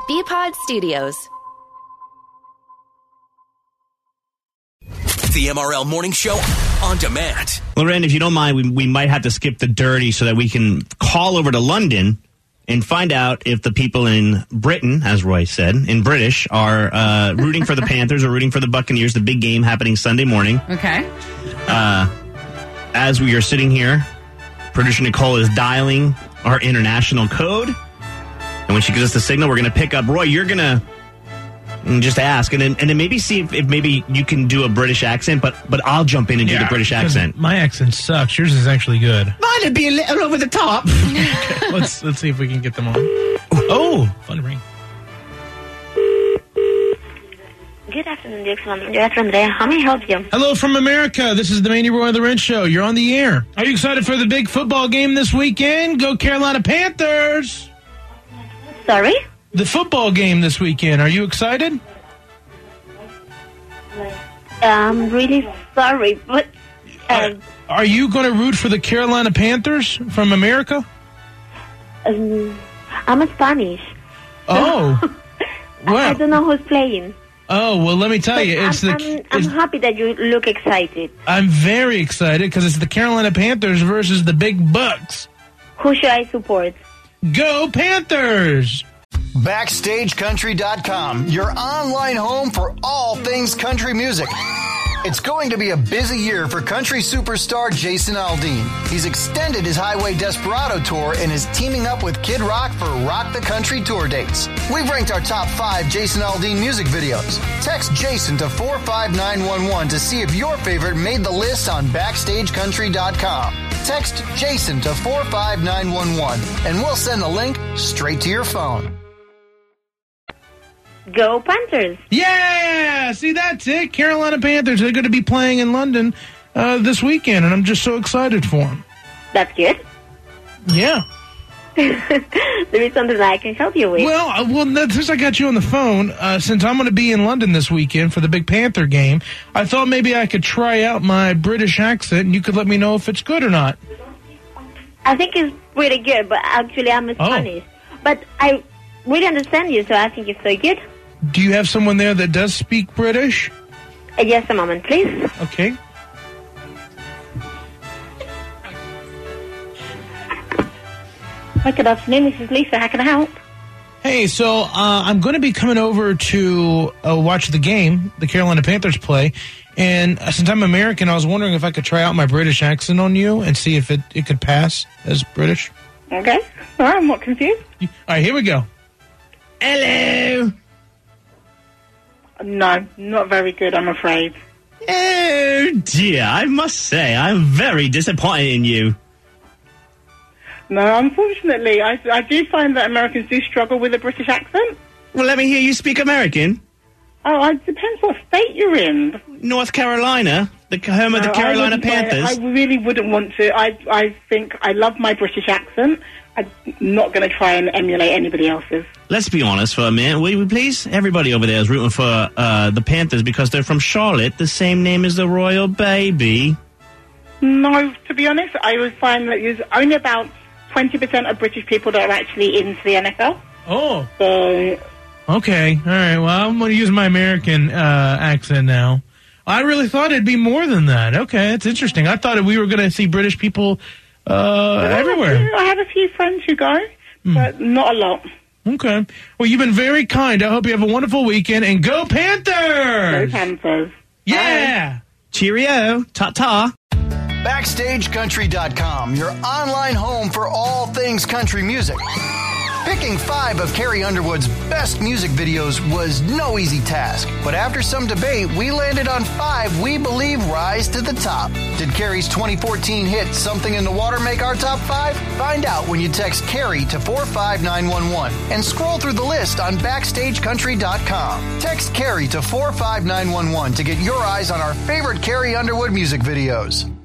BPod Studios. The MRL Morning Show on demand. Loren, if you don't mind, we might have to skip the dirty so that we can call over to London and find out if the people in Britain, as Roy said, in British, are rooting for the Panthers or rooting for the Buccaneers, the big game happening Sunday morning. Okay. As we are sitting here, producer Nicole is dialing our international code. And when she gives us the signal, we're going to pick up. Roy, you're going to just ask, and then maybe see if maybe you can do a British accent, but I'll jump in and do the British accent. My accent sucks. Yours is actually good. Mine'd be a little over the top. Okay, let's see if we can get them on. Oh, fun ring. Good afternoon, Andrea. How may I help you? Hello from America. This is the Mandy Roy and Loren Show. You're on the air. Are you excited for the big football game this weekend? Go Carolina Panthers! Sorry? The football game this weekend. Are you excited? I'm really sorry, but... Are you going to root for the Carolina Panthers from America? I'm Spanish. Oh. Well. I don't know who's playing. Oh, well, let me tell you. I'm happy that you look excited. I'm very excited because it's the Carolina Panthers versus the Big Bucks. Who should I support? Go Panthers! BackstageCountry.com, your online home for all things country music. It's going to be a busy year for country superstar Jason Aldean. He's extended his Highway Desperado tour and is teaming up with Kid Rock for Rock the Country tour dates. We've ranked our top 5 Jason Aldean music videos. Text Jason to 45911 to see if your favorite made the list on BackstageCountry.com. Text Jason to 45911 and we'll send the link straight to your phone. Go Panthers. Yeah! See, that's it. Carolina Panthers. They're going to be playing in London this weekend, and I'm just so excited for them. That's good. Yeah. There is something that I can help you with. Well, since I got you on the phone, since I'm going to be in London this weekend for the big Panther game, I thought maybe I could try out my British accent, and you could let me know if it's good or not. I think it's pretty good, but actually I'm Spanish. But I really understand you, so I think it's so good. Do you have someone there that does speak British? Just a moment, please. Okay. Hi, good afternoon. This is Lisa. How can I help? Hey, so I'm going to be coming over to watch the game, the Carolina Panthers play, and since I'm American, I was wondering if I could try out my British accent on you and see if it could pass as British. Okay. All right, I'm not confused. All right, here we go. Hello. No, not very good, I'm afraid. Oh, dear. I must say, I'm very disappointed in you. No, unfortunately, I do find that Americans do struggle with a British accent. Well, let me hear you speak American. Oh, it depends what state you're in. North Carolina, the home of the Carolina Panthers. I really wouldn't want to. I think I love my British accent. I'm not going to try and emulate anybody else's. Let's be honest for a minute, will you please? Everybody over there is rooting for the Panthers because they're from Charlotte, the same name as the royal baby. No, to be honest, I would find that there's only about 20% of British people that are actually into the NFL. Oh. So... Okay, all right, well, I'm going to use my American accent now. I really thought it'd be more than that. Okay, that's interesting. I thought we were going to see British people everywhere. I have a few friends who go, but not a lot. Okay. Well, you've been very kind. I hope you have a wonderful weekend, and go Panthers! Go Panthers. Yeah! Bye. Cheerio. Ta-ta. BackstageCountry.com, your online home for all things country music. Picking 5 of Carrie Underwood's best music videos was no easy task, but after some debate, we landed on 5 we believe rise to the top. Did Carrie's 2014 hit Something in the Water make our top 5? Find out when you text Carrie to 45911 and scroll through the list on BackstageCountry.com. Text Carrie to 45911 to get your eyes on our favorite Carrie Underwood music videos.